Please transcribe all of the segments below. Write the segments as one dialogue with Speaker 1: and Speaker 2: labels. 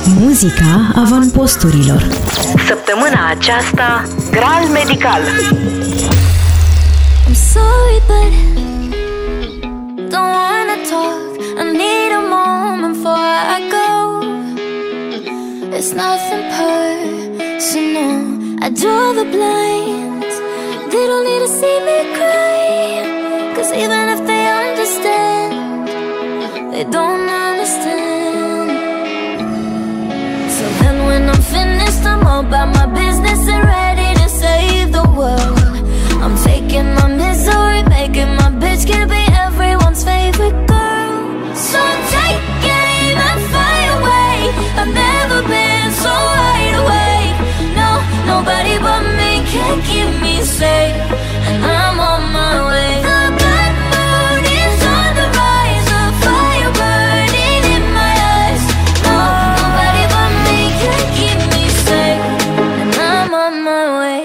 Speaker 1: Muzica avantposturilor.
Speaker 2: Săptămâna aceasta, Graal Medical.
Speaker 3: I'm sorry, but don't wanna talk. I need a moment before I go. It's nothing personal. I draw the blinds. They don't need to see me cry. 'Cause even if they understand, they don't understand. So then when I'm finished, I'm all about my business and ready to save the world. I'm taking my misery, making my bitch can be everyone's favorite girl. So take aim and fly away. I've never been so wide awake. No, nobody but me can keep me safe. And I'm on my way. The bad mood is on the rise. A fire burning in my eyes. No, nobody but me can keep me safe. And I'm on my way.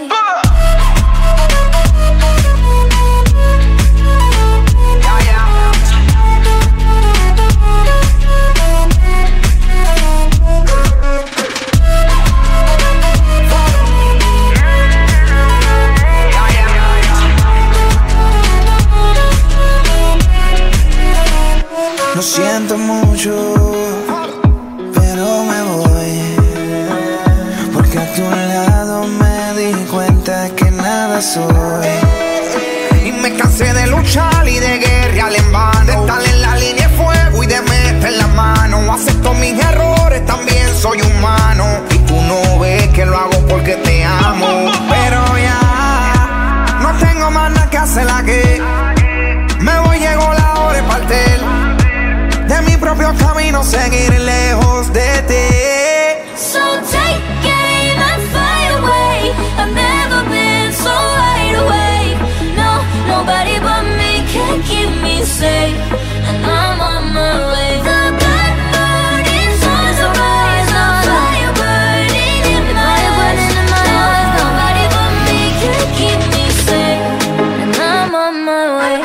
Speaker 4: Lo siento mucho, pero me voy, porque a tu lado me di cuenta que nada soy. Y me cansé de luchar y de guerrear en vano, de estar en la línea de fuego y de meter la mano. Acepto mis errores, también soy humano, y tú no ves que lo hago porque te amo. Pero ya no tengo más nada que hacer aquí. Me voy, llegó la hora de partir de mi propio camino, seguir lejos de ti.
Speaker 3: So take aim and fly away. I've never been so wide awake. No, nobody but me can keep me safe. And I'm on my way. The bad mood is on the rise. A fire burning in my eyes. Nobody but me can keep me safe. And I'm on my way.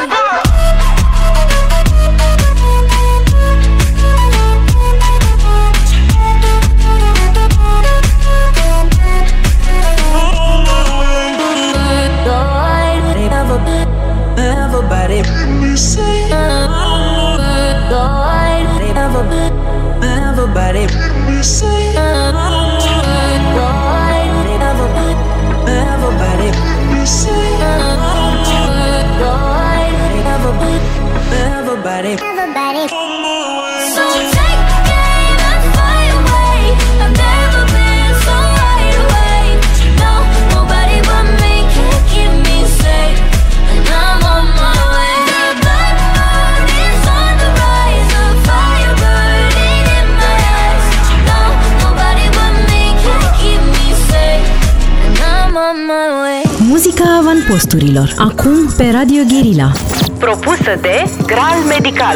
Speaker 4: Everybody say everybody say everybody say everybody.
Speaker 3: So take aim and fly away. I've never been so wide awake. No, nobody but me can keep me safe. And I'm on my way. The bad mood is on the rise. A fire burning in my eyes. No, nobody but me can keep me safe. And I'm on my way.
Speaker 1: Muzica avantposturilor. Acum pe Radio Guerilla.
Speaker 2: Propusă de Graal Medical.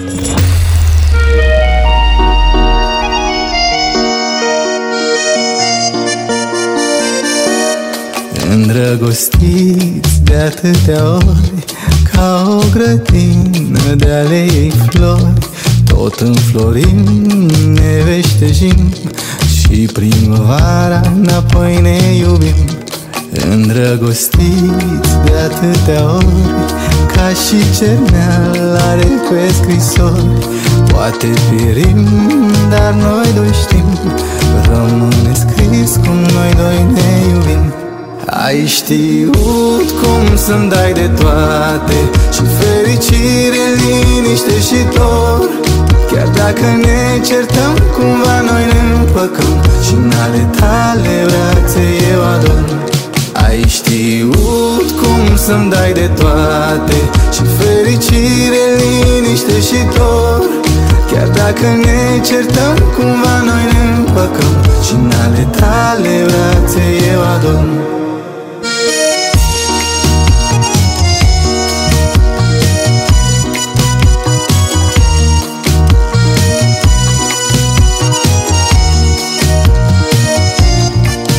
Speaker 5: Îndrăgostiți de atâtea ori, ca o grădină de alei flori, tot înflorim, ne veștejim și primăvara înapoi ne iubim. Îndrăgostiți de atâtea ori, ca și cerneala pe scrisori, poate pierim, dar noi doi știm, rămâne scris cum noi doi ne iubim. Ai știut cum să-mi dai de toate, și fericire, liniște și dor. Chiar dacă ne certăm, cumva noi ne împăcăm, și în ale tale brațe eu ador. Ai știut cum să-mi dai de toate, și fericire, liniște și dor. Chiar dacă ne certăm, cumva noi ne împăcăm, și în ale tale brațe eu ador.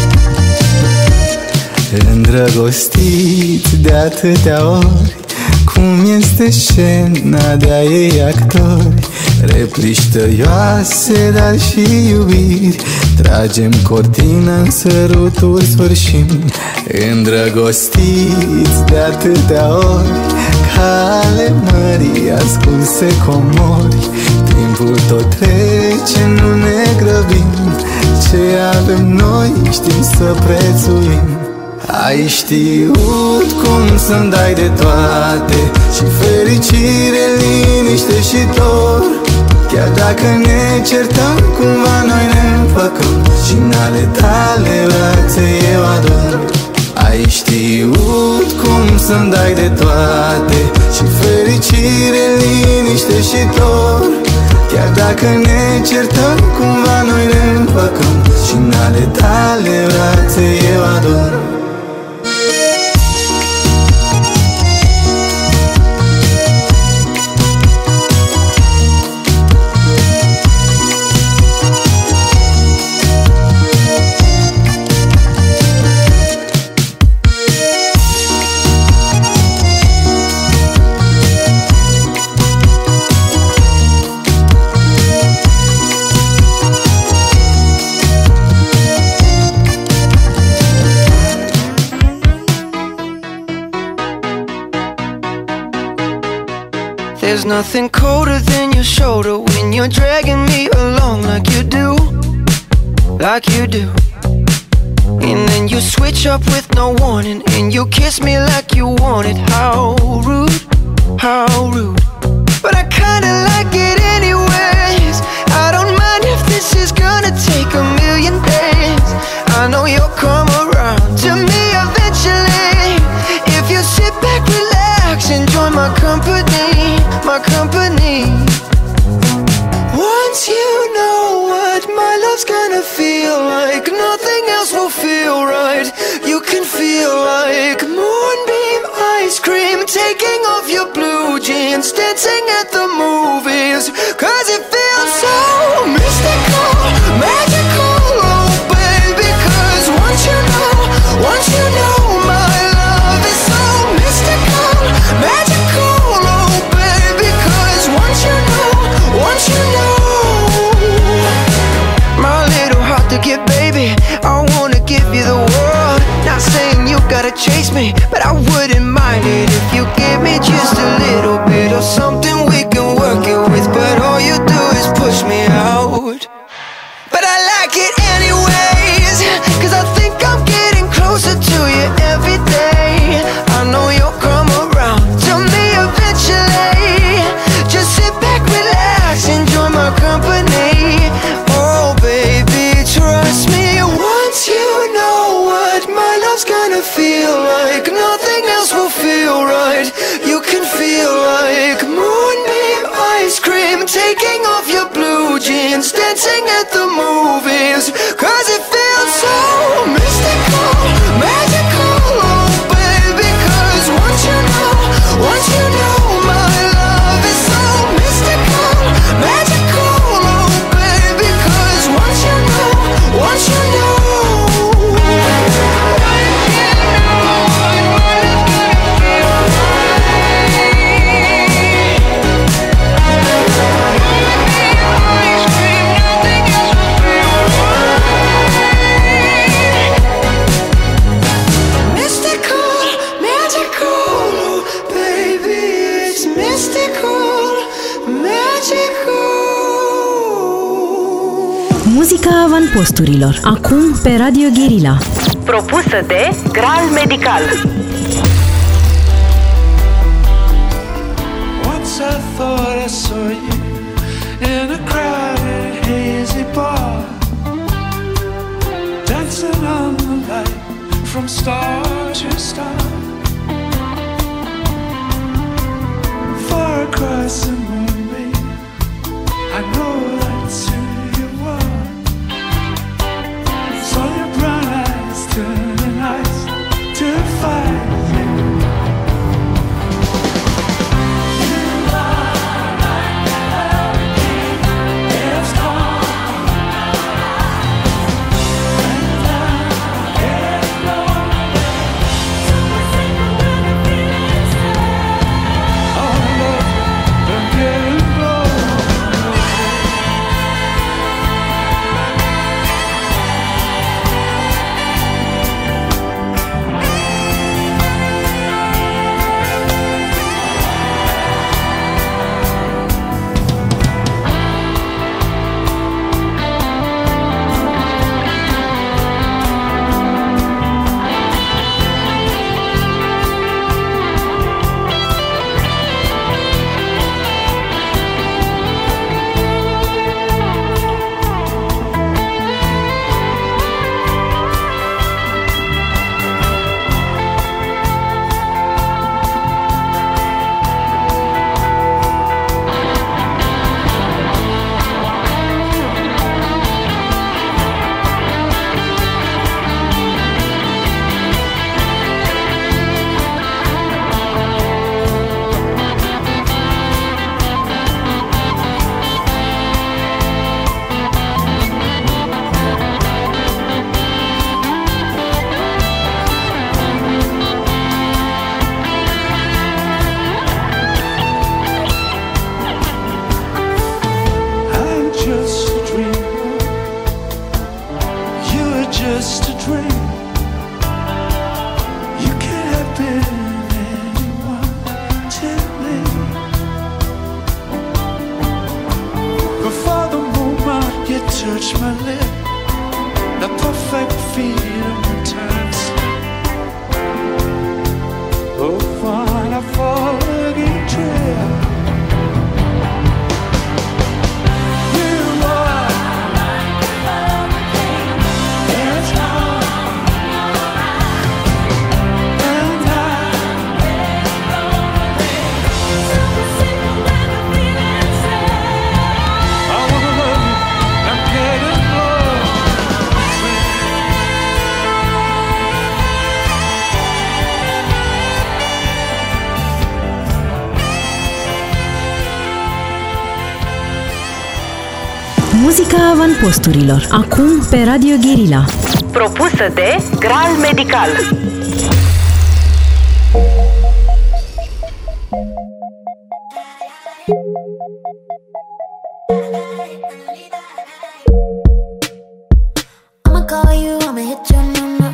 Speaker 5: Îndrăgostiți de atâtea ori, cum este scena de-a ei actori, replici tăioase, dar și iubiri. Tragem cortina, în săruturi sfârșim, îndrăgostiți de atâtea ori, ca ale mării ascunse comori. Timpul tot trece, nu ne grăbim, ce avem noi știm să prețuim. Ai știut cum să-mi dai de toate, și fericire, liniște și dor. Chiar dacă ne certăm, cumva noi ne împăcăm, și în ale tale brațe eu ador. Ai știut cum să-mi dai de toate, și fericire, liniște și dor. Chiar dacă ne certăm, cumva noi ne împăcăm, și în ale tale brațe eu ador.
Speaker 6: There's nothing colder than your shoulder when you're dragging me along like you do, like you do. And then you switch up with no warning, and you kiss me like you want it. How rude, how rude. But I kinda like it anyways. I don't mind if this is gonna take a million days. I know you'll come around to me eventually, if you sit back, relax, enjoy my company, my company. Once you know what my love's gonna feel like, nothing else will feel right. You can feel like moonbeam ice cream, taking off your blue jeans, dancing at the movies, 'cause it feels so mystical, magical, oh baby. 'Cause once you know my love is so mystical, magical, oh baby. 'Cause once you know my little heart to give, baby, I wanna give you the world. Not saying you gotta chase me, but I wouldn't mind it if you give me just a little bit of something we can work it with. But all you do is push me out, but I like it anyways, 'cause I think I'm getting closer to you every day. I know you'll come around to me eventually. Just sit back, relax, enjoy my company. Oh baby, trust me. Once you know what my love's gonna feel like, nothing else will feel right. You can feel like moonbeam ice cream, taking off your blue jeans, dancing at the movies, 'cause it feels so mystical, magical, oh baby. 'Cause once you know my love is so mystical, magical, oh baby. 'Cause once you know
Speaker 1: Muzica avantposturilor. Acum pe Radio Guerilla.
Speaker 2: Propusă de Graal Medical.
Speaker 7: Once I thought I saw you in a crowded, hazy bar, dancing on the light from star to star, far across the moonbeam. I know that's who you are. Saw your brown eyes turning ice to fire. touch my lip, the perfect freedom returns. Oh, fine, I fall again, trail.
Speaker 1: Muzica avantposturilor. Acum pe Radio Guerilla.
Speaker 2: Propusă de Graal Medical.
Speaker 3: I'ma call you, I'ma hit your number.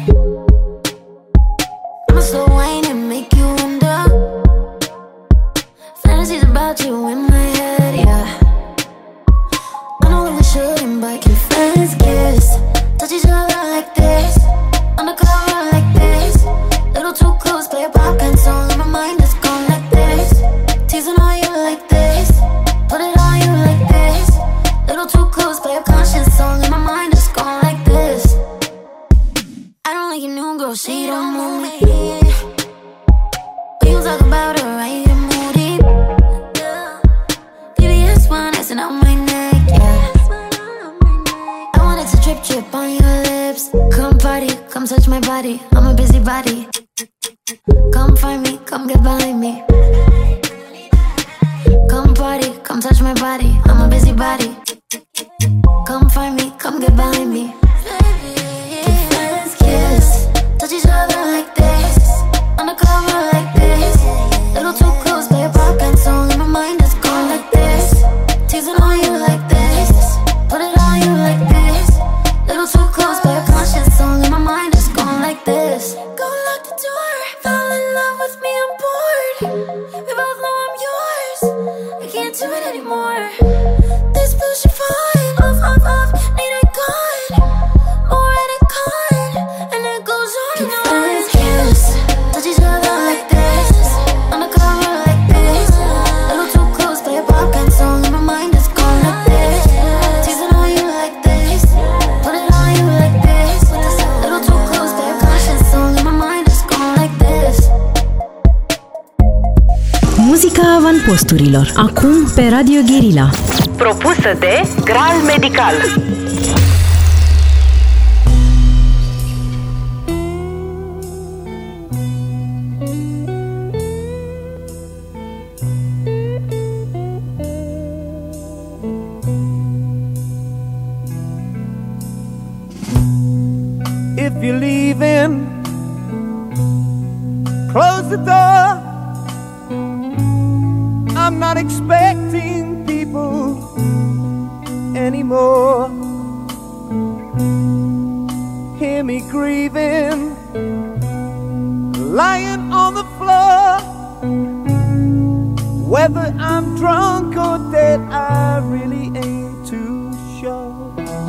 Speaker 3: I'ma slow wine and make you wonder. Fantasies about you in my head, yeah. I know that we shouldn't, but can friends kiss? Touch each other like this, undercover like this. Little too close, play a pop and song in my mind is gone like this. Teasing on you like this, put it on you like this. Little too close, play a conscious song in my mind is gone like this. I don't like your new girl, she don't move me. When you talk about her, I get moody. VVS one icing out my neck, yeah. I want it to drip, drip on your lips. Come party, come touch my body, I'm a busy body. Come find me, come get behind me. Come party, come touch my body, I'm a busy body. Come find me, come get behind me. Friends kiss, touch each other like this, undercover like this. Little too close, play a pop and song in my mind is gone like this. Teasing on you like this, put it on you like this. Little too close, play a conscious song in my mind is gone like this. Go lock the door, fall in love with me, I'm bored. We both know I'm yours, I can't do it anymore. This bullshit fine, off, off, off, need it gone. More at a con, and it goes on and on. Friends kiss, touch each other like this, undercover like this. Little too close, play a pop and song in my mind is gone like this. Teasing on you like this, put it on you like this. Little too close, play a conscious song in my mind is gone like this.
Speaker 1: Muzica avantposturilor. Acum pe Radio Guerilla.
Speaker 2: Propusă de Graal Medical.
Speaker 5: If you're leaving, close the door. I'm not expecting people anymore. Hear me grieving, lying on the floor. Whether I'm drunk or dead, I really ain't too sure.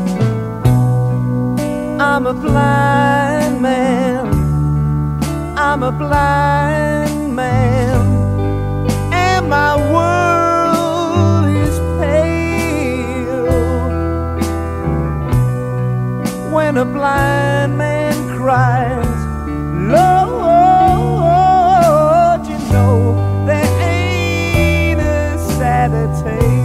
Speaker 5: I'm a blind man, I'm a blind man, and my world is pale. When a blind man cries, Lord, you know there ain't a sadder tale.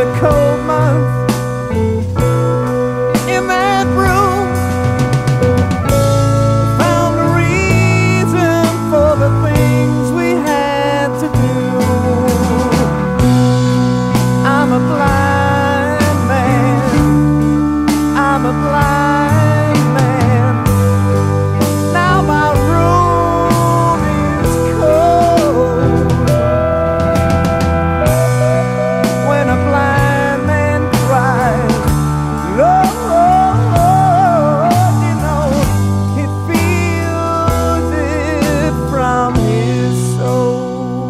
Speaker 5: a cold month in that room. Found a reason for the things we had to do. I'm a blind man. I'm a blind man. Now my room is cold. When a blind man cries, Lord, you know, he feels it from his soul.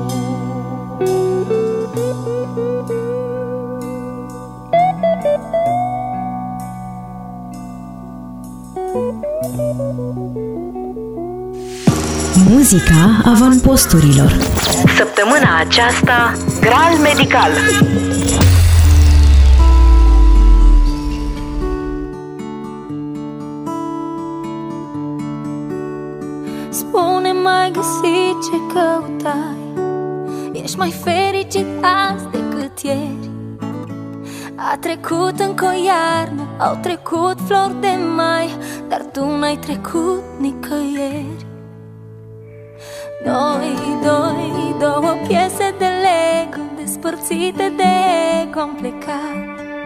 Speaker 1: Muzica avantposturilor.
Speaker 2: Săptămâna aceasta, Graal Medical.
Speaker 3: Spune, m-ai găsit ce căutai? Ești mai fericit azi decât ieri? A trecut încă o iarnă, au trecut flori de mai, dar tu n-ai trecut nicăieri. Noi doi, două piese de Lego, despărțite de ego, am plecat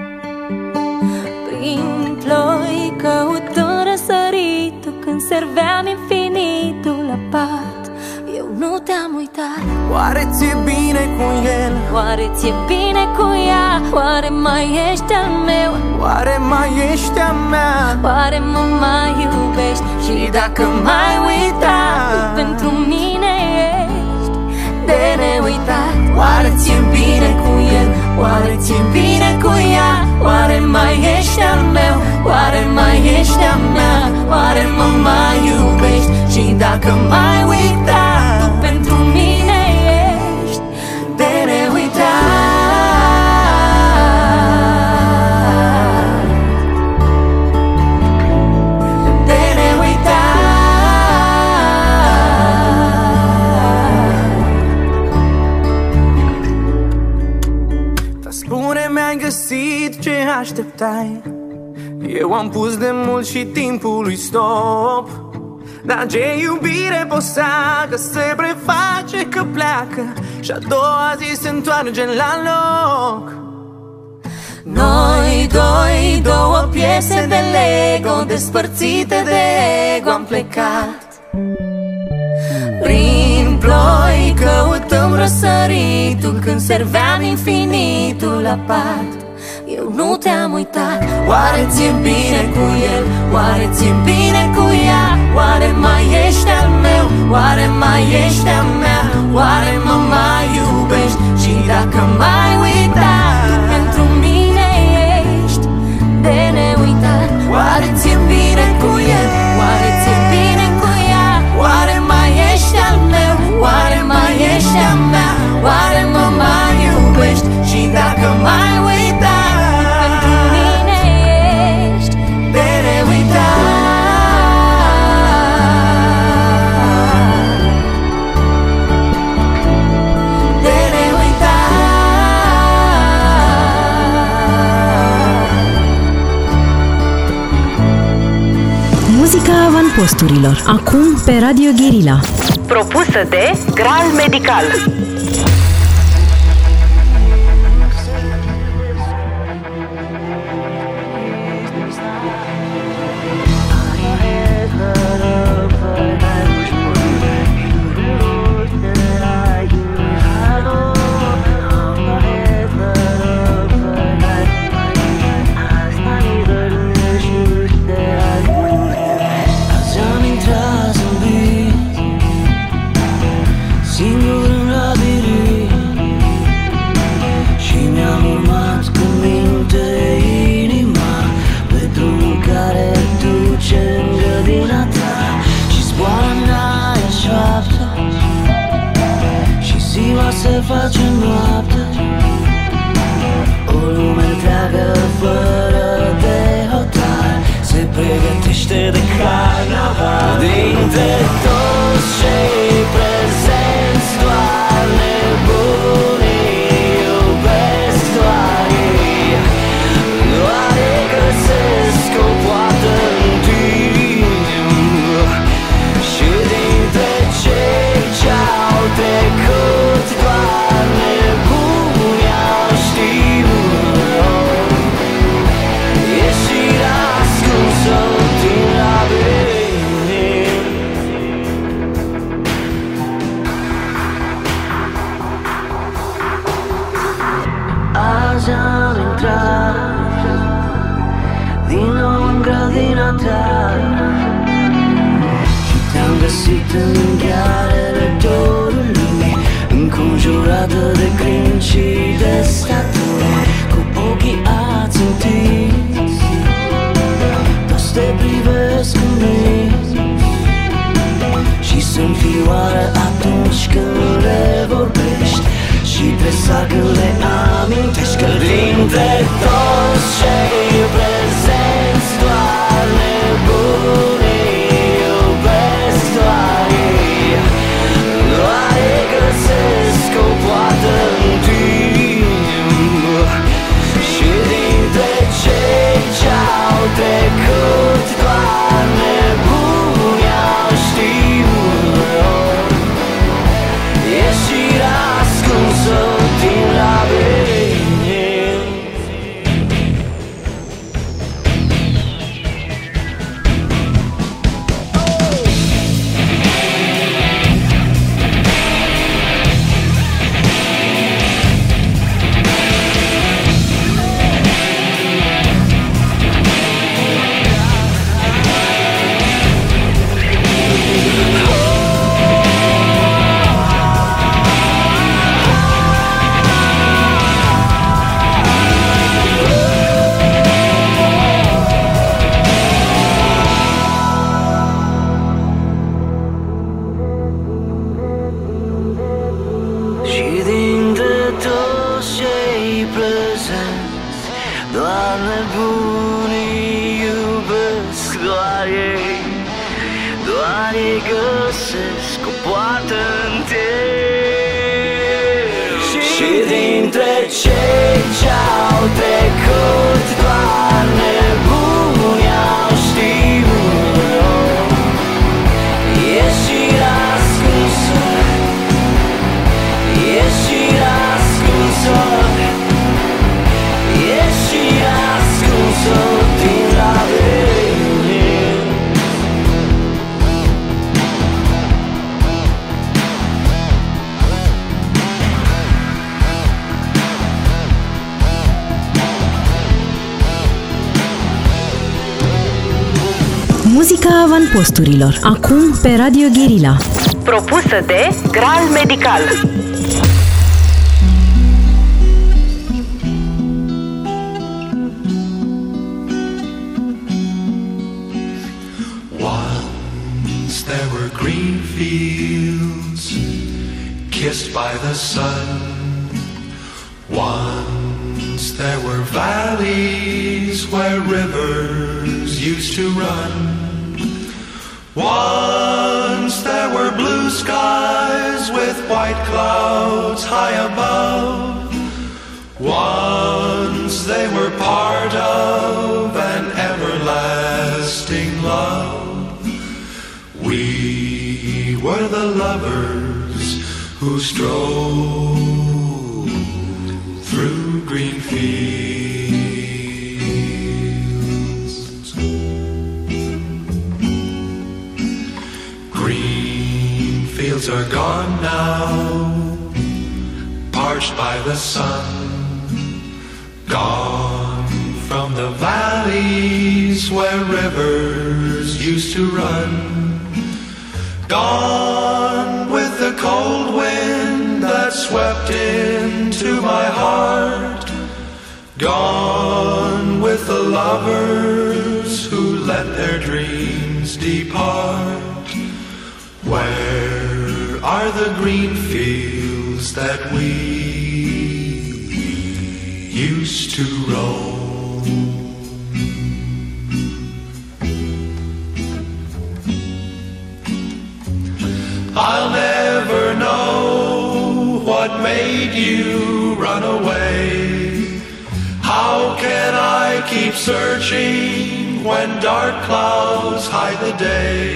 Speaker 3: prin ploi, căutând răsăritul, când serveam infinitul la pat. Eu nu te-am uitat.
Speaker 5: Oare ți-e bine cu el?
Speaker 3: Oare ți-e bine cu ea? Oare mai ești al meu?
Speaker 5: Oare mai ești a mea?
Speaker 3: Oare mă mai iubești? Și dacă m-ai uitat, tu pentru mine ești de neuitat.
Speaker 5: Oare ți-e bine cu el? Oare ți-e bine cu ea? Oare mai ești al meu? Oare mai ești a mea? Oare mă mai iubești? Și dacă m-ai uitat, tu pentru mine ești de neuitat. De neuitat. Dar spune, mi-ai găsit ce așteptai? Eu am pus de mult și timpului stop. Dar ce iubire posa, că se preface că pleacă și a doua zi se întoarce la loc.
Speaker 3: Noi doi, două piese de Lego, despărțite de ego, am plecat prin ploi, căutăm răsăritul, când serveam infinitul la pat. Eu nu te-am uitat.
Speaker 5: Oare ți-e bine cu el? Oare ți-e bine cu ea? Oare mai ești al meu? Oare mai ești a mea? Oare mă mai iubești? Și dacă m-ai uitat,
Speaker 3: Tu pentru mine ești de neuitat.
Speaker 5: oare ți-e bine cu el? Oare ți-e bine cu ea? Oare mai ești al meu? Oare mai ești a mea? Oare mă mai iubești? Și dacă m-ai uitat,
Speaker 3: Pentru mine ești
Speaker 5: de neuitat. De neuitat.
Speaker 1: Muzica avantposturilor. Acum pe Radio Guerilla.
Speaker 2: Propusă de Graal Medical.
Speaker 4: Am intrat în vis, singur în labirint, și mi-am urmat cu minte inima pe drumul care duce în grădina ta. Și zboară în aer șoaptă, și ziua se face noapte. O lume întreagă fără de hotar se pregătește de carnaval. Dintre toți cei prezenți, doar nebunii iubesc doar ei.
Speaker 8: grădina ta. Și te-am găsit în ghearele dorului, înconjurată de crin și de statue, cu ochii ațintiți, toți te privesc în vis și sunt fioare atunci când le vorbești și presar când le amintești. Că dintre toți cei prezenți doar nebunii iubesc, doar ei găsesc o poartă în timp. Și dintre cei ce-au trecut doar nebunii au știut ieșirea ascunsă din labirint.
Speaker 1: Muzica avantposturilor. Acum pe Radio Guerilla.
Speaker 2: Propusă de Graal Medical.
Speaker 7: Once there were green fields kissed by the sun. Once there were valleys where rivers used to run. Once there were blue skies with white clouds high above. Once they were part of an everlasting love. We were the lovers who strolled through green fields. Green fields are gone now, parched by the sun. Gone from the valleys where rivers used to run. Gone with the cold wind that swept into my heart. Gone with the lovers who let their dreams depart. Where are the green fields that we used to roam? I'll never know what made you run away. How can I keep searching when dark clouds hide the day?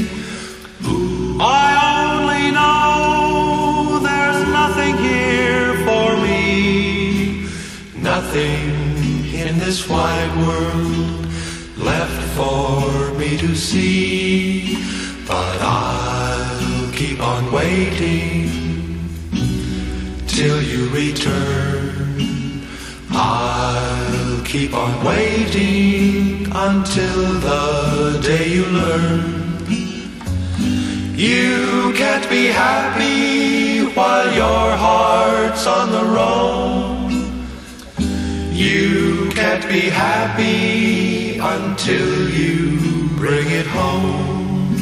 Speaker 7: I only know there's nothing here for me, nothing in this wide world left for me to see. But I'll keep on waiting till you return. I'll keep on waiting until the day you learn. You can't be happy while your heart's on the road. You can't be happy until you bring it home.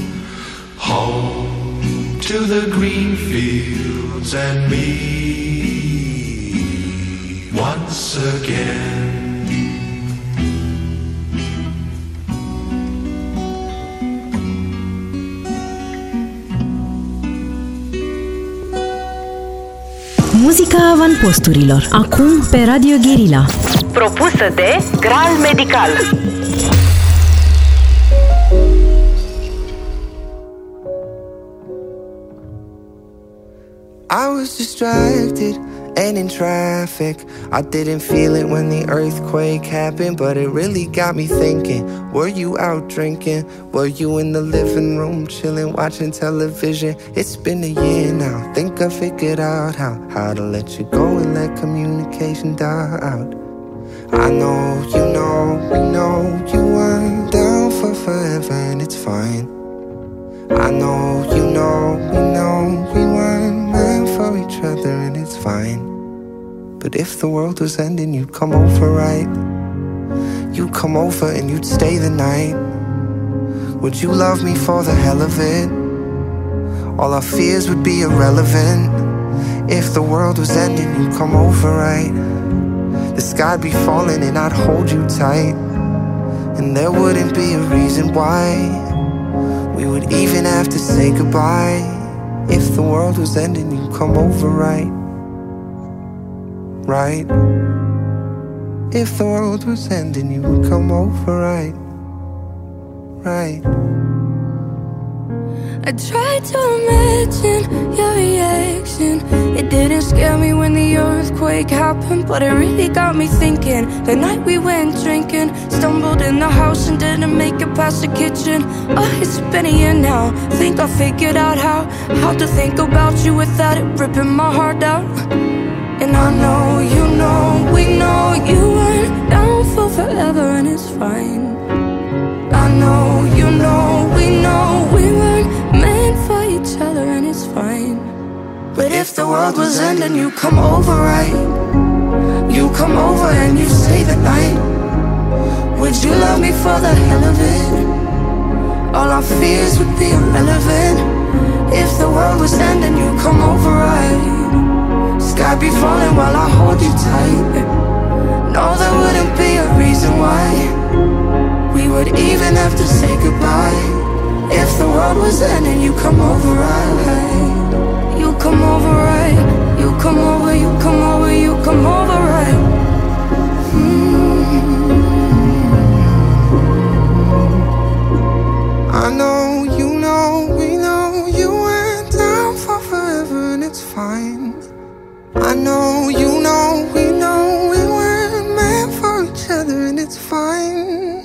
Speaker 7: Home to the green fields and me once again.
Speaker 1: Muzica avanposturilor. Acum pe Radio Guerilla.
Speaker 2: Propusă de Graal Medical.
Speaker 6: I was distracted and in traffic. I didn't feel it when the earthquake happened, but it really got me thinking. Were you out drinking? Were you in the living room chilling, watching television? It's been a year now. Think I figured out how to let you go and let communication die out. I know, we know you weren't down for forever, and it's fine. I know, we know we weren't meant for each other, and it's fine. But if the world was ending, you'd come over, right? You'd come over and you'd stay the night. Would you love me for the hell of it? All our fears would be irrelevant. If the world was ending, you'd come over, right? The sky'd be falling and I'd hold you tight, and there wouldn't be a reason why we would even have to say goodbye. If the world was ending, you'd come over, right? Right? If the world was ending, you would come over, right? Right?
Speaker 3: I tried to imagine your reaction. It didn't scare me when the earthquake happened, but it really got me thinking. The night we went drinking, stumbled in the house and didn't make it past the kitchen. Oh, it's been a year now. Think I figured out how to think about you without it ripping my heart out. And I know, we know you weren't down for forever, and it's fine. I know, we know we weren't meant for each other, and it's fine. But if the world was ending, you come over, right? You come over and you stay the night. Would you love me for the hell of it? All our fears would be irrelevant. If the world was ending, you come over, right? Sky be falling while I hold you tight. No, there wouldn't be a reason why we would even have to say goodbye. If the world was ending, you come over, right? You come over, right? You come over, you come over, you come over, right?
Speaker 6: I know, we know you went down for forever, and it's fine. I know, we know we weren't meant for each other, and it's fine.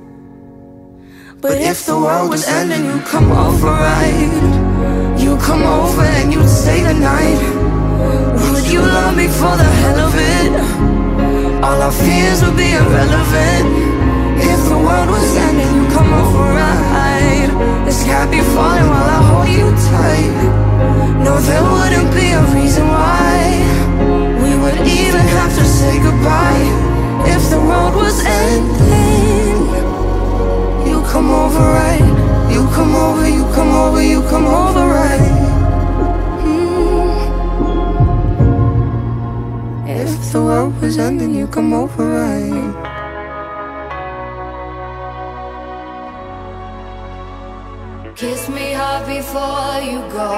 Speaker 6: But if the world was ending, you come over, right? You come over and you'd stay the night. Would you love me for the hell of it? All our fears would be irrelevant. If the world was ending, you come over, right? The sky be falling while I hold you tight. No, there wouldn't be a reason why we would even have to say goodbye. If the world was ending, you come over, right? You come over, you come over, you come over, right? If the world was ending, you come over, right?
Speaker 3: Kiss me hard before you go.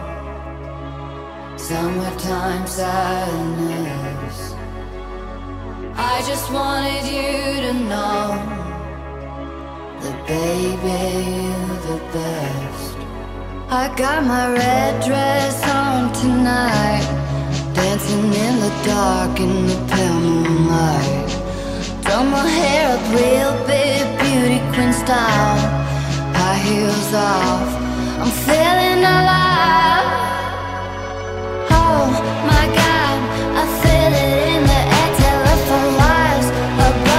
Speaker 3: Summertime sadness. I just wanted you to know that, baby, you're the best. I got my red dress on tonight, dancing in the dark in the pale moonlight. Done my hair up real big, beauty queen style. High heels off, I'm feeling alive. Oh my God, I feel it in the air, telephone wires above.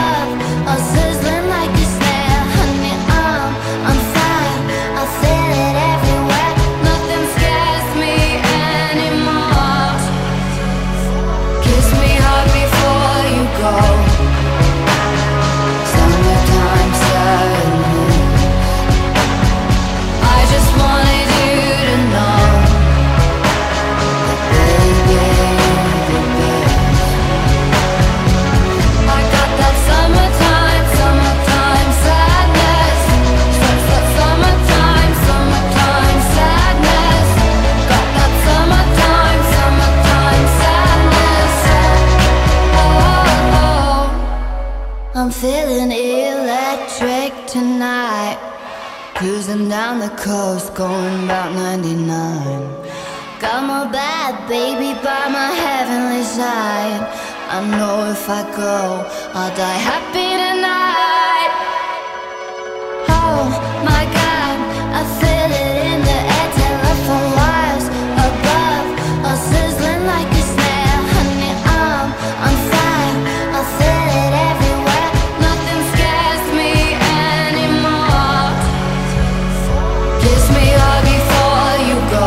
Speaker 3: I'm feeling electric tonight. Cruising down the coast, going about 99. Got my bad baby by my heavenly side. I know if I go, I'll die happy tonight. Oh my God, I feel it in the air. Telephone wires above, all sizzling like a snare. Honey, I'm on fire, I feel it everywhere. Nothing scares me anymore. Kiss me hard before you go.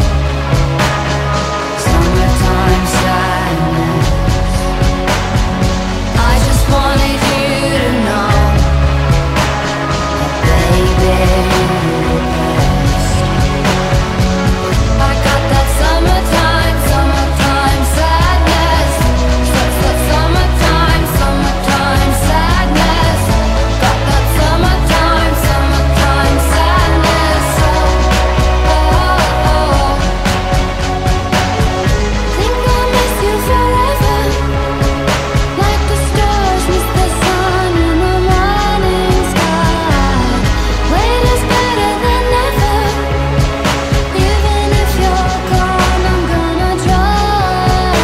Speaker 3: Summertime sadness. I just wanted you to know that, baby, you're the best. I got that summertime, summertime sadness. Summertime, summertime sadness. Got that summertime, summertime sadness. Think I'll miss you forever, like the stars miss the sun in the morning sky. Wait is better than never. Even if you're gone, I'm gonna try.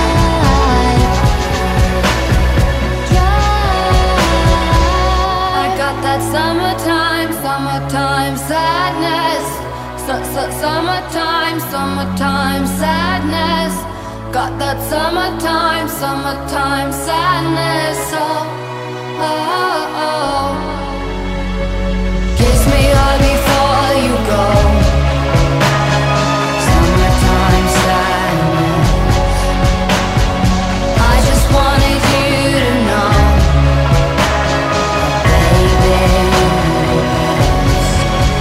Speaker 3: I got that summertime, summertime sadness. Summertime, summertime sadness. Got that summertime, summertime sadness. Oh. Kiss me hard before you go. Summertime sadness. I just wanted you to know, baby, you're the best.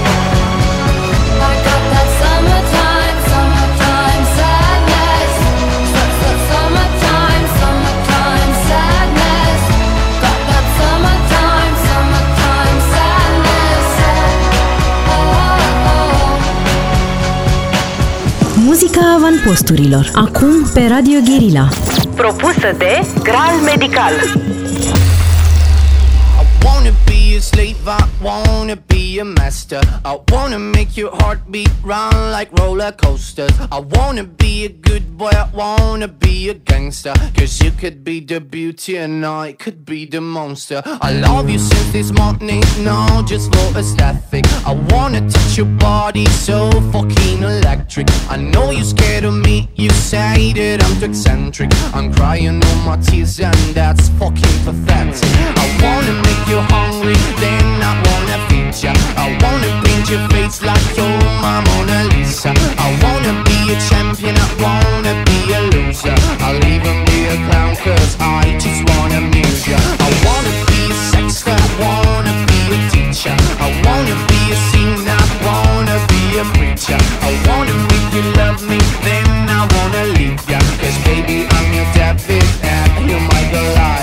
Speaker 3: I got that summertime, summertime sadness. Summertime, summertime sadness. Got that summertime, summertime sadness.
Speaker 1: Muzica avanposturilor. Acum pe Radio Guerilla.
Speaker 2: Propusă de Graal Medical.
Speaker 8: I wanna be a slave, I wanna be a master. I wanna make your heartbeat run like roller coasters. I wanna be a good boy, I wanna be a gangster. Cause you could be the beauty and I could be the monster. I love you since this morning, no, just for aesthetic. I wanna touch your body so fucking electric. I know you're scared of me, you say that I'm too eccentric. I'm crying all my tears and that's fucking pathetic. I wanna make you hungry, then I wanna feed ya. I wanna paint your face like you're my Mona Lisa. I wanna be a champion, I wanna be a loser. I'll even be a clown cause I just wanna amuse ya. I wanna be a sexter, I wanna be a teacher. I wanna be a singer, I wanna be a preacher. I wanna make you love me, then I wanna leave ya. Cause baby I'm your David and you're my Goliath.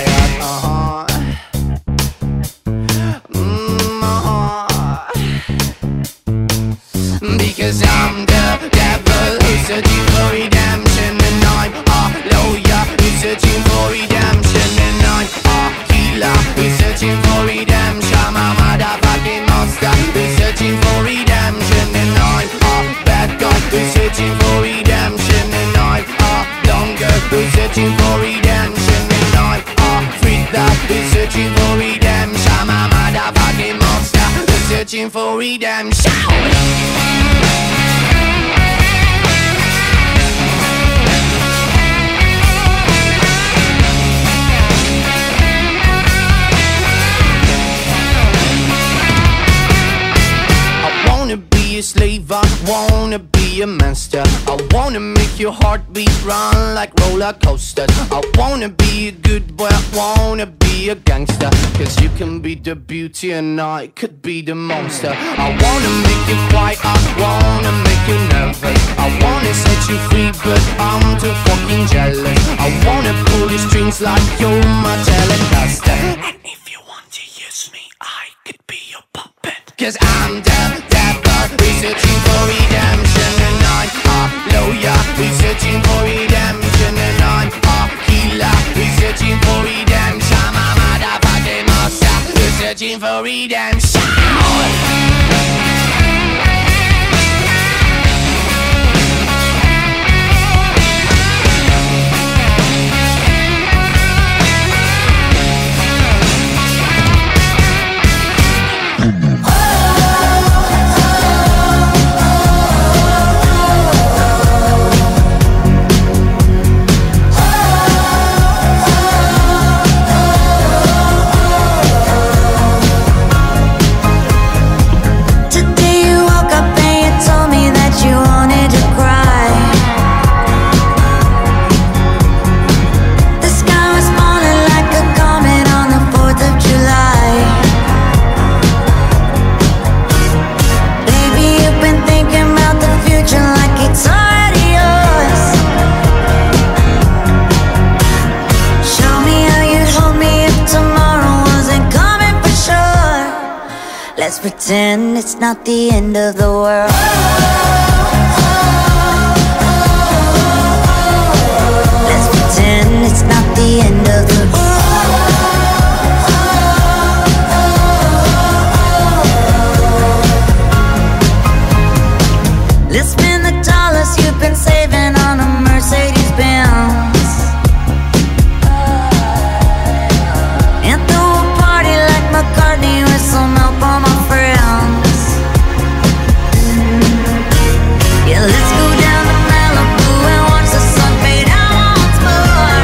Speaker 8: Because I'm the devil who's searching for redemption, and I'm a lawyer who's searching for redemption, and I'm a healer who's searching for redemption. I'm a motherfucking monster who's searching for redemption, and I'm a bad guy who's searching for redemption, and I'm a blonde girl who's searching for redemption, and I'm a freak that who's searching for redemption. I'm a motherfucking monster who's searching for redemption. A slave, I wanna be a master. I wanna make your heartbeat run like roller coasters. I wanna be a good boy, I wanna be a gangster. Cause you can be the beauty and I could be the monster. I wanna make you quiet, I wanna make you nervous. I wanna set you free but I'm too fucking jealous. I wanna pull your strings like you're my Telecaster. And if you want to use me, I could be your puppet. Cause I'm the devil, we're searching for redemption, and I'm a lawyer, we're searching for redemption, and I'm a healer, we're searching for redemption. I'm a motherfucking monster. searching for redemption.
Speaker 3: Let's pretend it's not the end of the world. Let's pretend it's not the end of the world. Let's spend the dollars you've been saving on a Mercedes-Benz. And throw a party like McCartney with some help on my friends. Yeah, let's go down to Malibu and watch the sun fade out once more.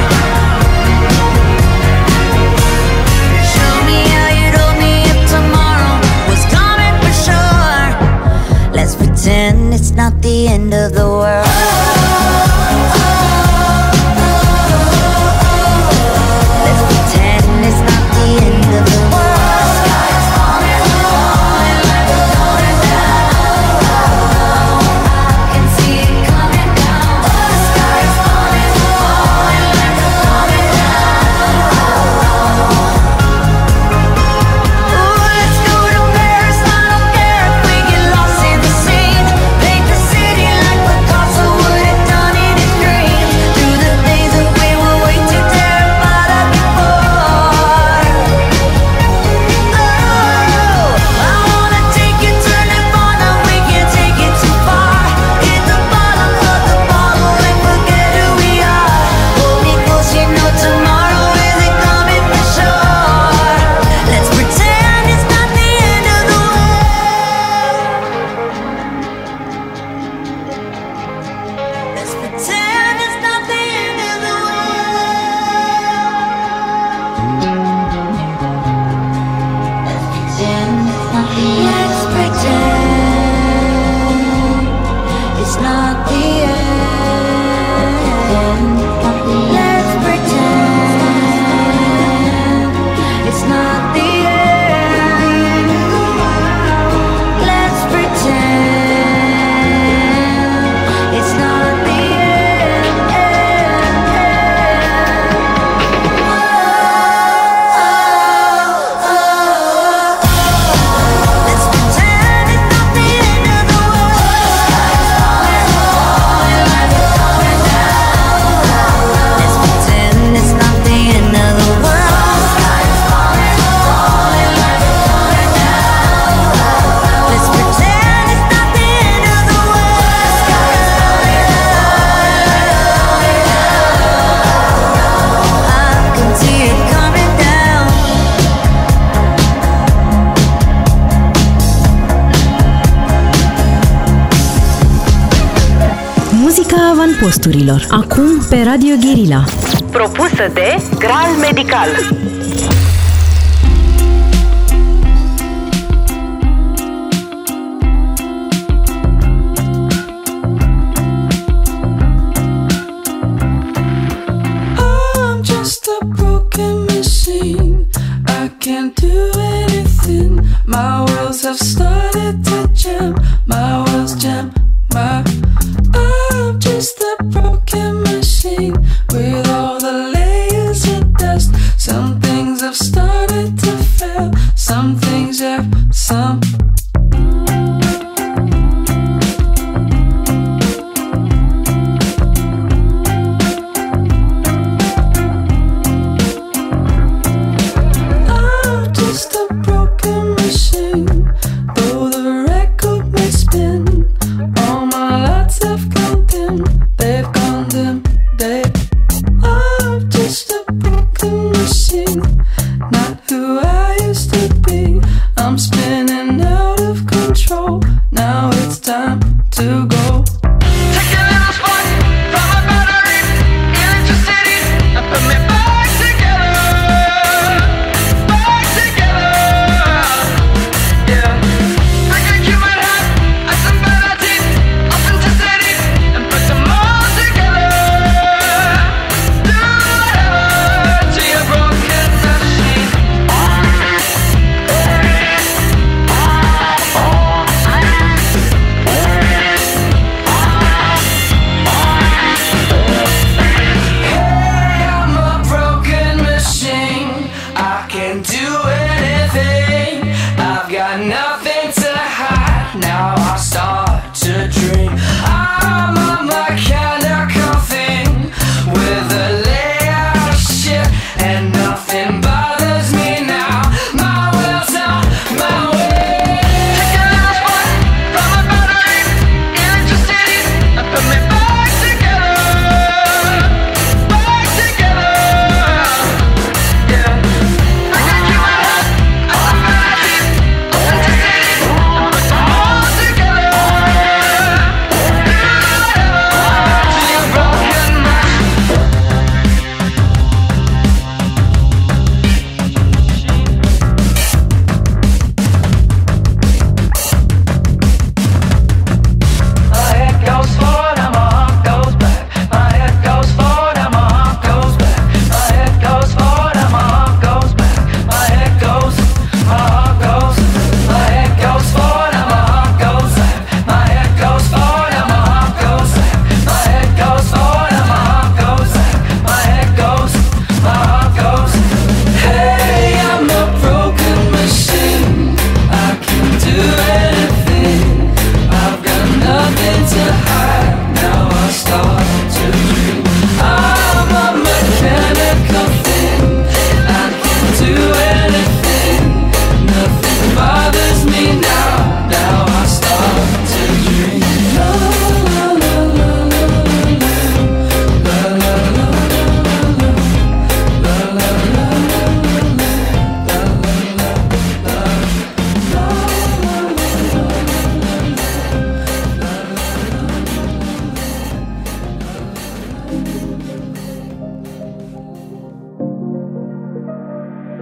Speaker 3: Show me how you'd hold me if tomorrow was coming for sure. Let's pretend it's not the end of the world. Let's pretend it's not the end of the world.
Speaker 1: Posturilor. Acum pe Radio Guerilla.
Speaker 2: Propusă de Graal Medical.
Speaker 9: I'm just a broken machine. I can't do anything. My wheels have started to jam. My wheels jam. I'm just a broken machine with all the layers of dust. Some things have started to fail. Some things have some. I'm just a broken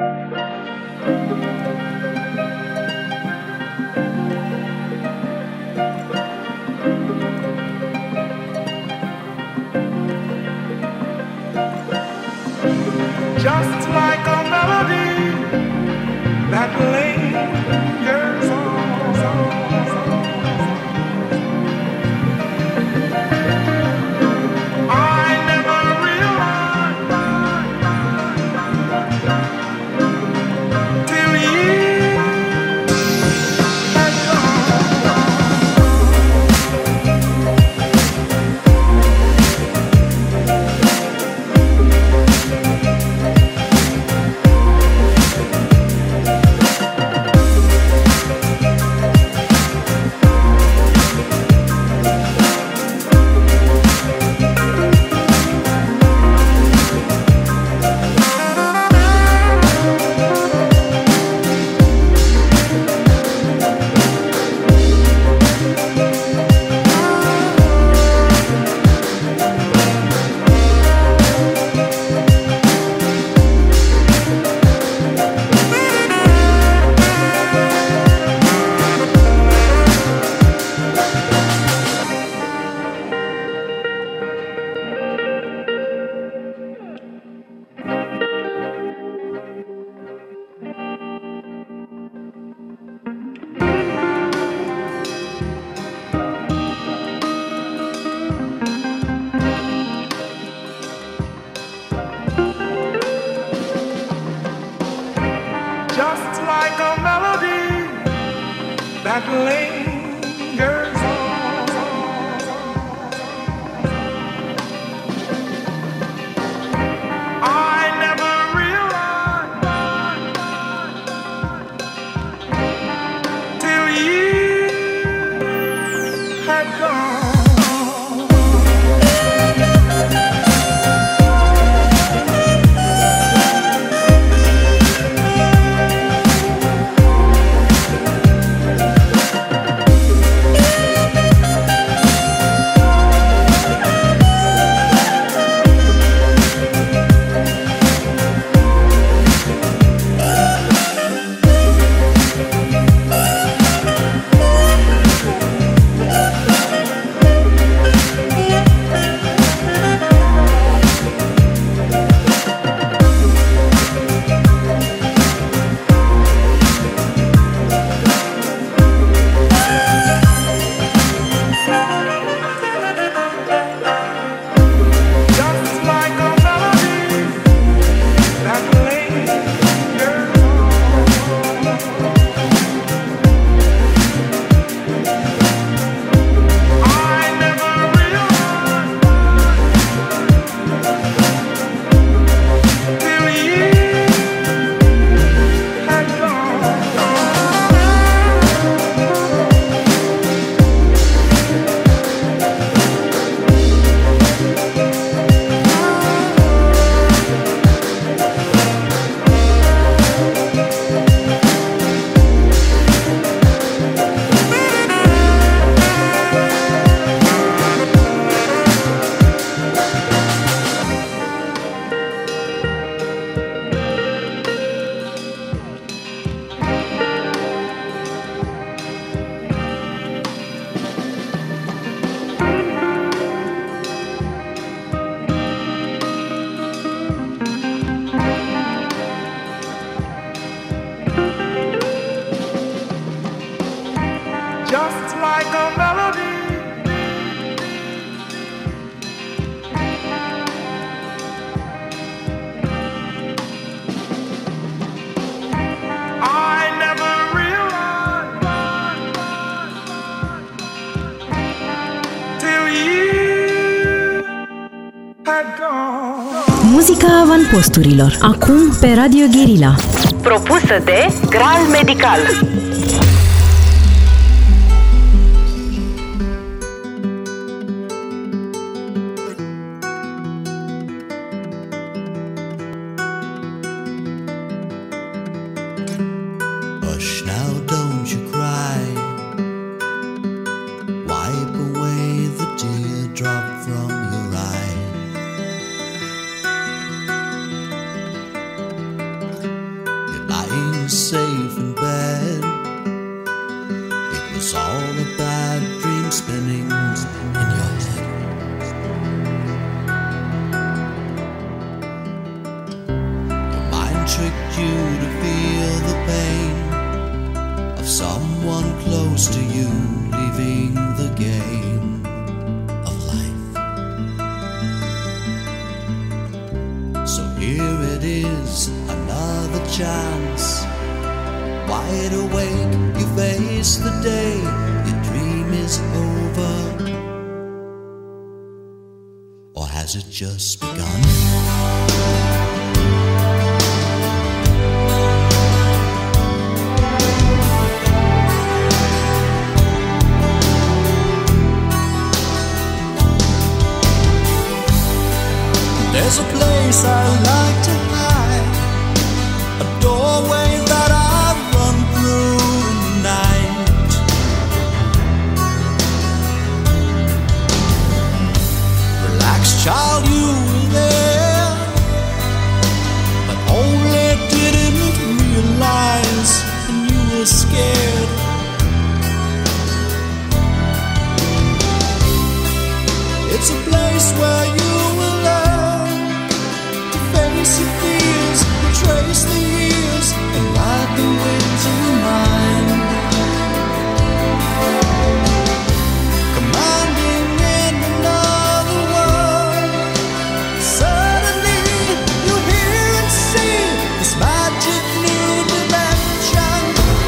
Speaker 10: Just like a melody that lingers on. I never realized till you had just like a melody that lingers on. I never realized till you had gone. Just like a melody I never realized till you had gone.
Speaker 1: Muzica avantposturilor. Acum pe Radio Guerilla.
Speaker 2: Propusă de Graal Medical.
Speaker 11: Hush now, don't you cry. Wipe away the teardrop from your eye. safe in bed. It was all a bad dream spinning in your head. Your mind tricked you to feel the pain of someone close to you leaving the game of life. So here it is, another chance. Wide awake, you face the day. Your dream is over, or has it just begun? There's a place I like to hide, a doorway that I run through the night. Relax, child, you were there, but only didn't realize when you were scared. It's a place where you will learn to face your fears, trace the years, and ride the winds of your mind. Commanding in another world, suddenly you hear and see this magic new dimension.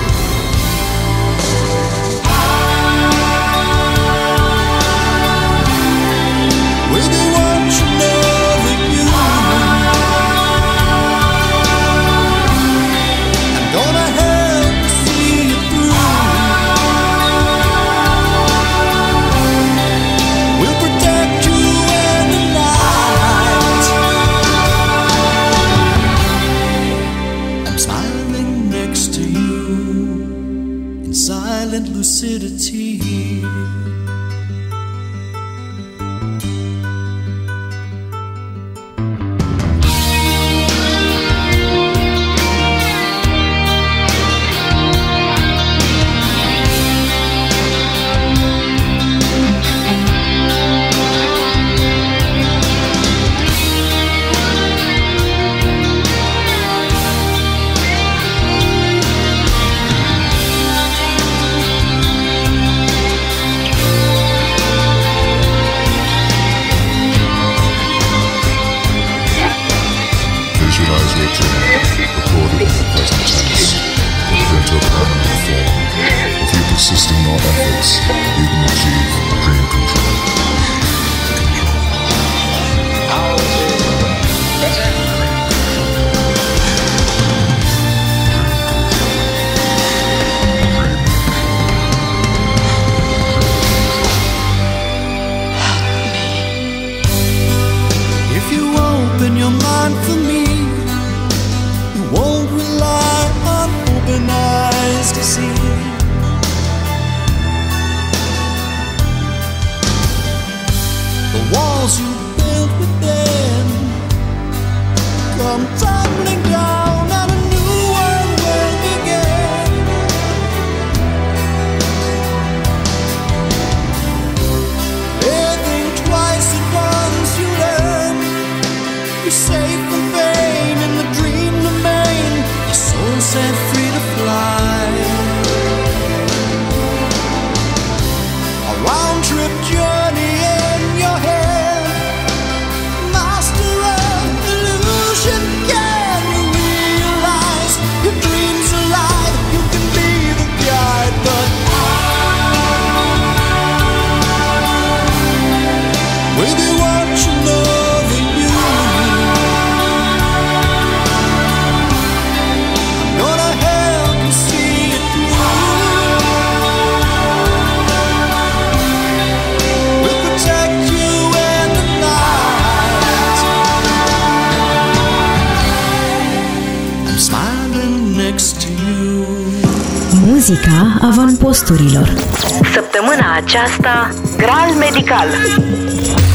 Speaker 11: With you watching over you, I'm gonna help you see it through. We'll protect you in the night. I'm smiling next to you in silent lucidity.
Speaker 12: Visualize your dream, recorded in the present tense, put it into a permanent form. If you persist in your efforts, you can achieve dream control.
Speaker 11: If you open your mind for me, you won't rely on open eyes to see. The walls you built within come tumbling down and a new one will begin. Living twice at once you learn. You're safe from pain in the dream domain. Your soul set free to fly. A round trip journey in your head. Master of illusion, can you realize your dreams alive? You can be the guide, but we'll be watching over you. I'm gonna help you see it through. We'll protect you in the night. I'm smiling next to you.
Speaker 1: Muzica avantposturilor.
Speaker 2: Săptămâna aceasta, Graal Medical.